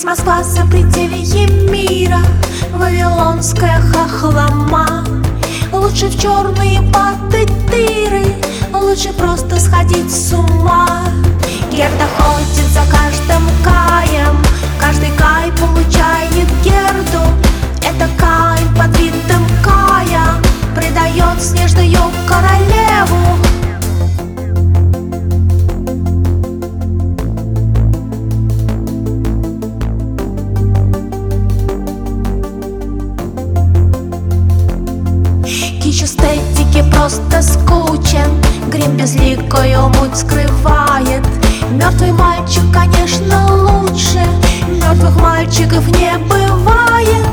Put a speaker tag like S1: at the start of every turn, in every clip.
S1: Москва за пределе мира, вавилонская хохлома. Лучше в черные баты тыры, лучше просто сходить с ума. Герда ходит за каждым каем, каждый кай получает Герду. Это Каин под видом Кая предает снежную королеву. Кич эстетики просто скучен, грим безликую муть скрывает. Мертвый мальчик, конечно, лучше, мертвых мальчиков не бывает.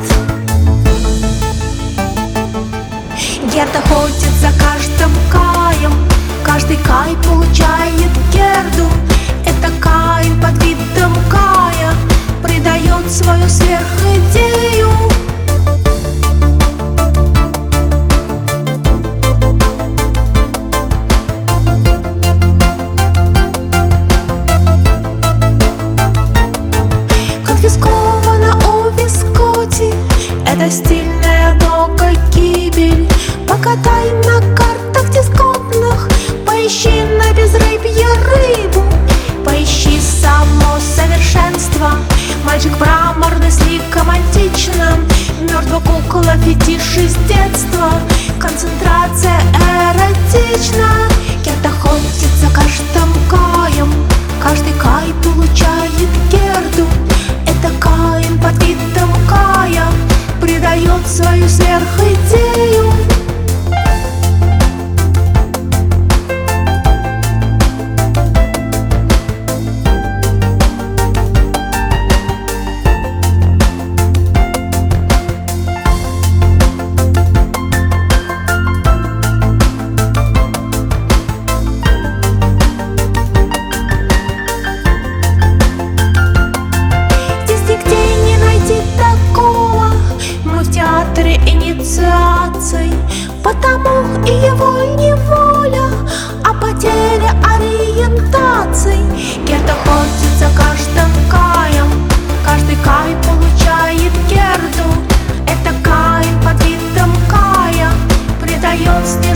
S1: Герда ходит за каждым каем, каждый кай получает Герду. Это Каин под видом Кая предает свою сверхидею. Конфискована у Вискотти эта стильная дога гибель. Покатай на картах дисконтных, поищи на безрыбье рыбу, поищи само совершенство. Мальчик мраморный с ликом античным, мертвая кукла фетиш из детства. Концентрация эротична. Герда ходит за каждым каем, каждый кай получает Герду. Это Каин под видом Кая предает свою сверхидею. Инициаций, потому и его неволя о потере ориентаций. Герда ходит за каждым каем, каждый кай получает Герду. Это Каин под видом Кая предает